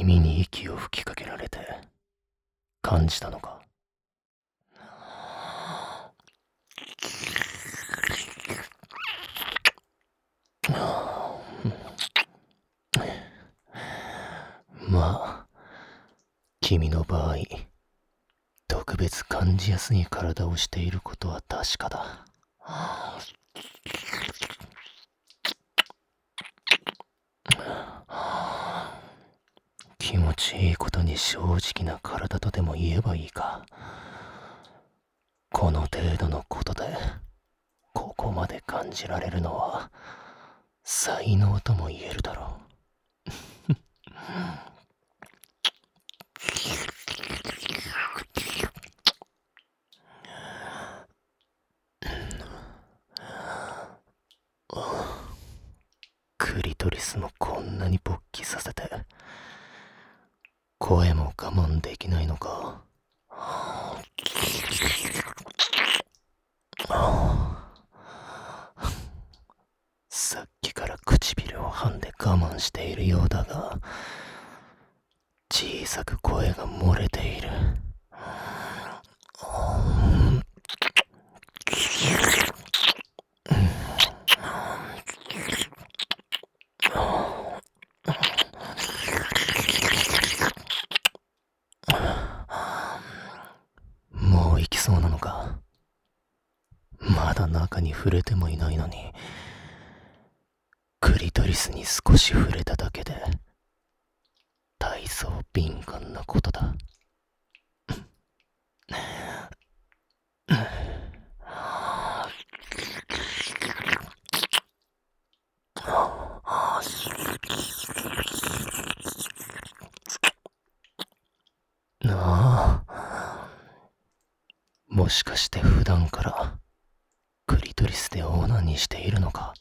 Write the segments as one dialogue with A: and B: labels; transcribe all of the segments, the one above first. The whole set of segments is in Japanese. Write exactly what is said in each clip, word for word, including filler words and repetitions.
A: 耳に息を吹きかけられて感じたのか。まあ君の場合特別感じやすい体をしていることは確かだ。気持ちいいことに正直な体とでも言えばいいか。この程度のことでここまで感じられるのは才能とも言えるだろう。クリトリスもこんなに勃起させて声も我慢できないのか。さっきから唇を噛んで我慢しているようだが小さく声が漏れている。もう行きそうなのか。まだ中に触れてもいないのにクリトリスに少し触れただけで大層敏感なことだ。なあ、もしかして普段からクリトリスでオナニーしているのか。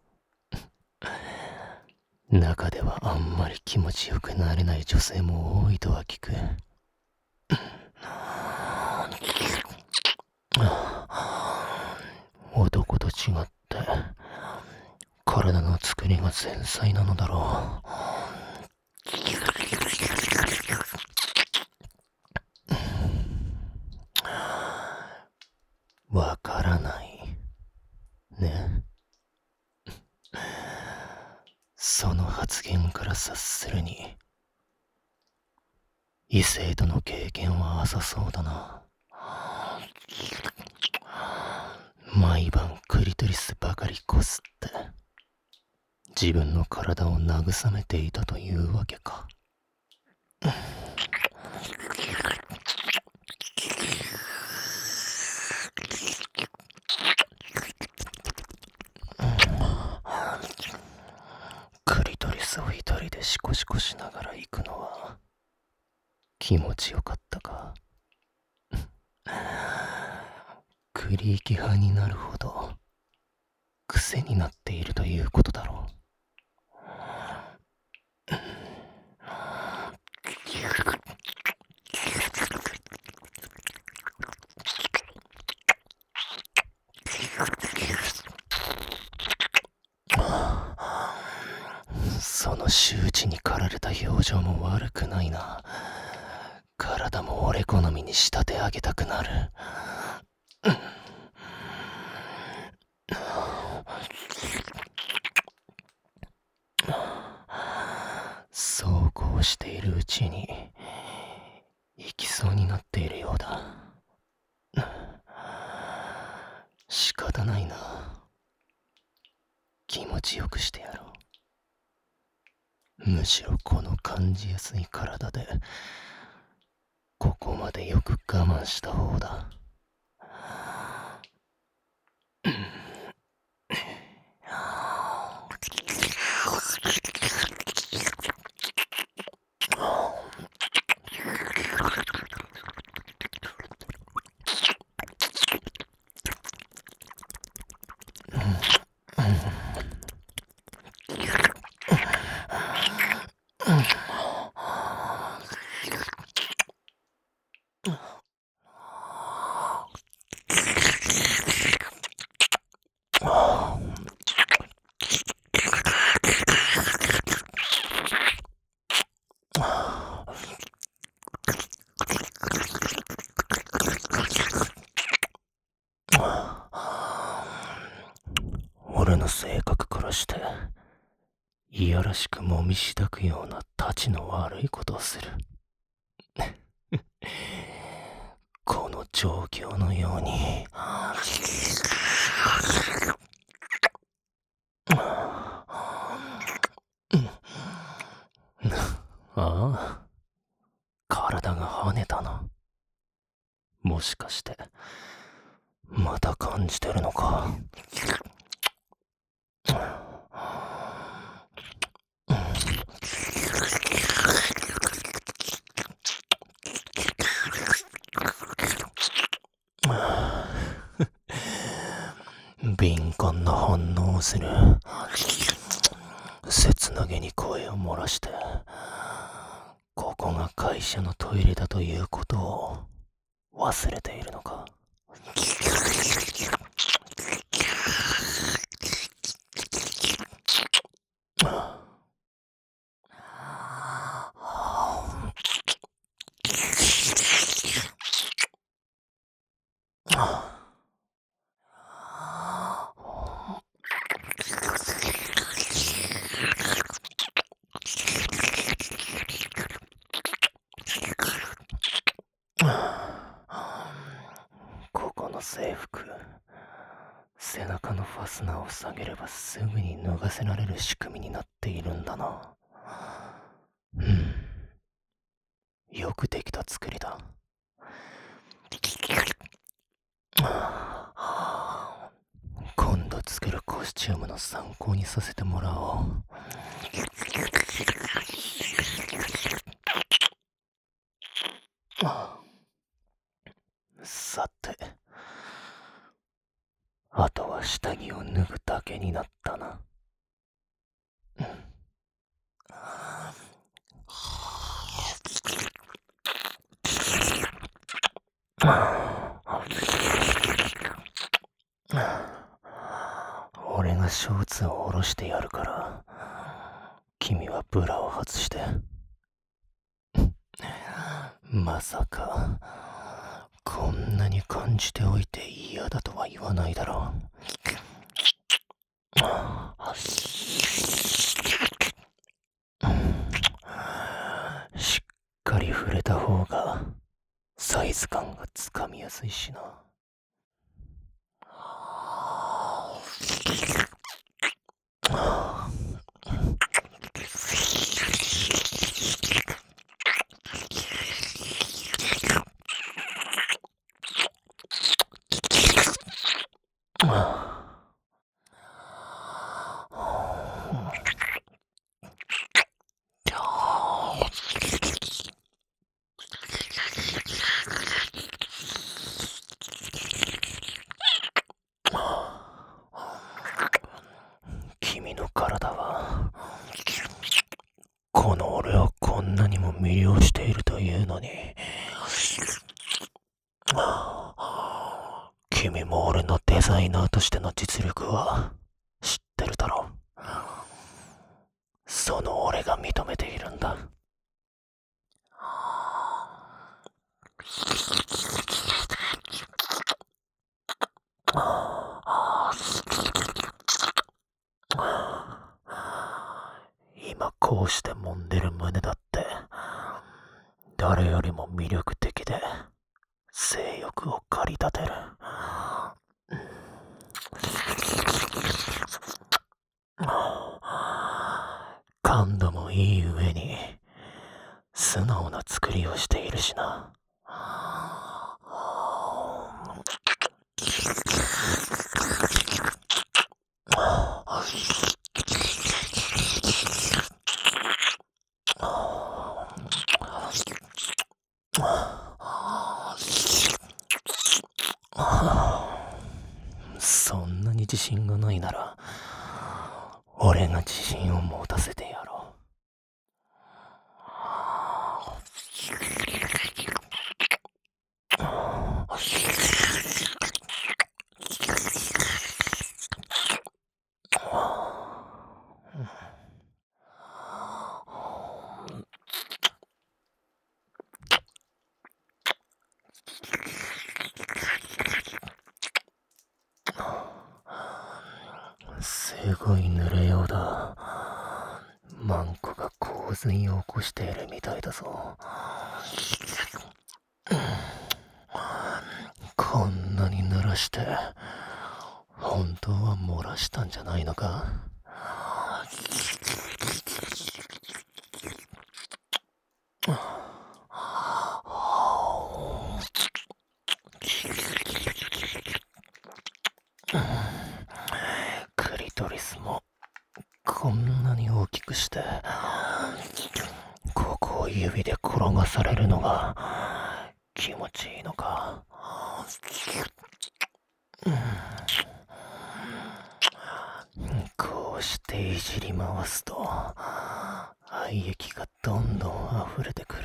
A: 中ではあんまり気持ちよくなれない女性も多いとは聞く。男と違って体の作りが繊細なのだろう。わからないね。その発言から察するに異性との経験は浅そうだな。毎晩クリトリスばかりこすって自分の体を慰めていたというわけか。クリトリスを一人でシコシコしながら行くのは気持ちよかったか。クリーキ派になるほど癖になっているということだろう。その周知に駆られた表情も悪くないな。体も俺好みに仕立て上げたくなる。そうこうしているうちに行きそうになっているようだ。仕方ないな。気持ちよくしてやろう。むしろこの感じやすい体でここまでよく我慢した方だ。 俺の性格からして、いやらしくもみしだくようなたちの悪いことをする。この状況のように、ああ、体が跳ねたな。もしかして、また感じてるのか。敏感な反応をする。切なげに声を漏らして、ここが会社のトイレだということを忘れているのか。ここの制服、背中のファスナーを下げればすぐに脱がせられる仕組みになっているんだな。うん。よくできた作りだ。今度作るコスチュームの参考にさせてもらおう。さて、あとは下着を脱ぐだけになったな。俺がショーツを下ろしてやるから、君はブラを外して。まさか、こんなに感じておいて嫌だとは言わないだろう。しっかり触れた方がサイズ感がつかみやすいしな。君の体はこの俺をこんなにも魅了しているというのに、君も俺のデザイナーとしての実力は知ってるだろう。その俺が認めているんだ。今こうして揉んでる胸だって誰よりも魅力的で性欲を駆り立てる。感度もいい上に素直な作りをしているしな。そんなに自信がないなら俺が自信を持たせてやろう。 すごい濡れようだ。マンコが洪水を起こしているみたいだぞ。こんなに濡らして本当は漏らしたんじゃないのか。クリトリスもこんなに大きくしてここを指で転がされるのが気持ちいいのか。こうしていじり回すと愛液がどんどん溢れてくる。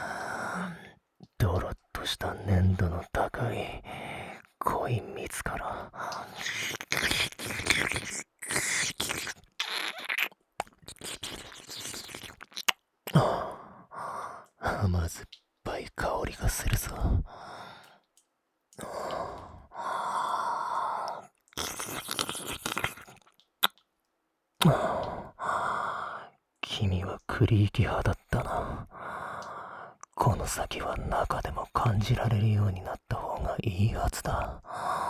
A: ドロッとした粘度の高い濃い蜜から甘酸っぱい香りがするぞ。君はクリーキ派だったな。この先は中でも感じられるようになった方がいいはずだ。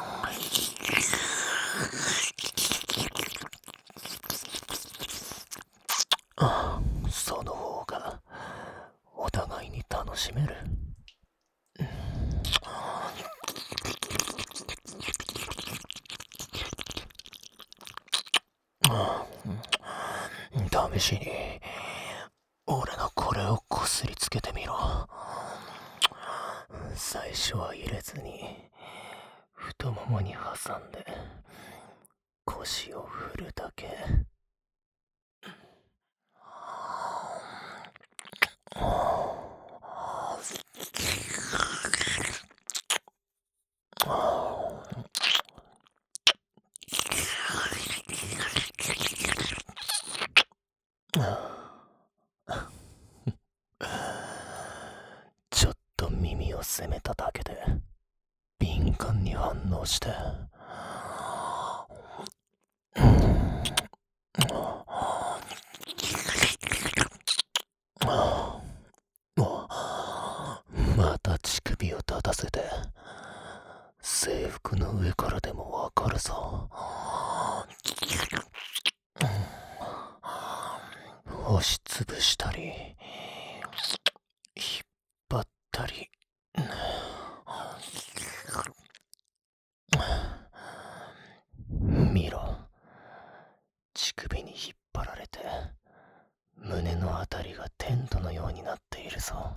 A: その方がお互いに楽しめる。試しに俺のこれをこすりつけてみろ。最初は入れずに太ももに挟んで腰を振るだけ。ちょっと耳を責めただけで敏感に反応してまた乳首を立たせて制服の上からでもわかるぞ。押しつぶしたり引っ張ったり見ろ、乳首に引っ張られて胸のあたりがテントのようになっているぞ。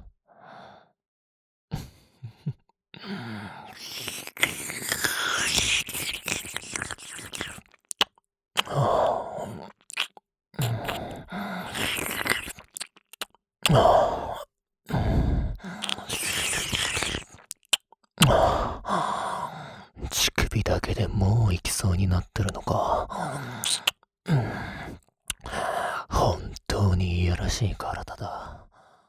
A: 乳首だけでもう行きそうになってるのか。本当にいやらしい体だ。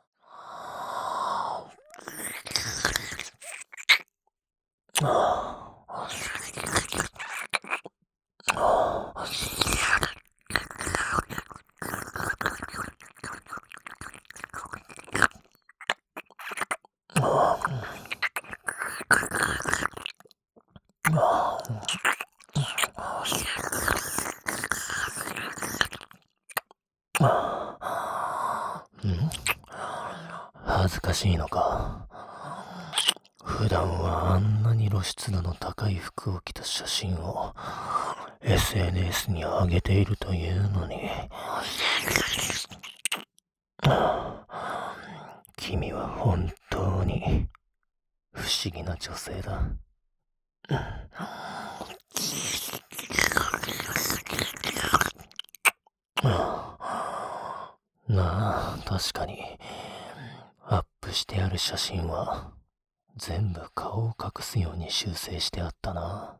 A: 恥ずかしいのか。普段はあんなに露出度の高い服を着た写真を エスエヌエス に上げているというのに。君は本当に不思議な女性だ。なあ、確かにアップしてある写真は全部顔を隠すように修正してあったな。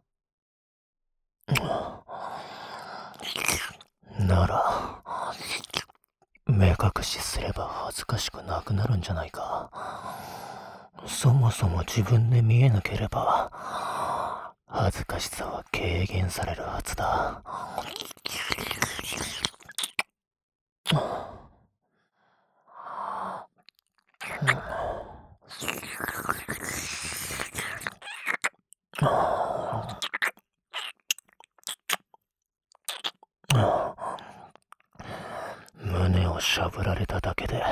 A: なら目隠しすれば恥ずかしくなくなるんじゃないか。そもそも自分で見えなければ恥ずかしさは軽減されるはずだ。 胸をしゃぶられただけで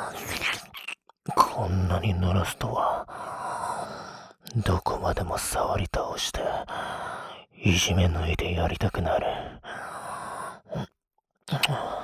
A: こんなに濡らすとは。どこまでも触り倒していじめ抜いてやりたくなる。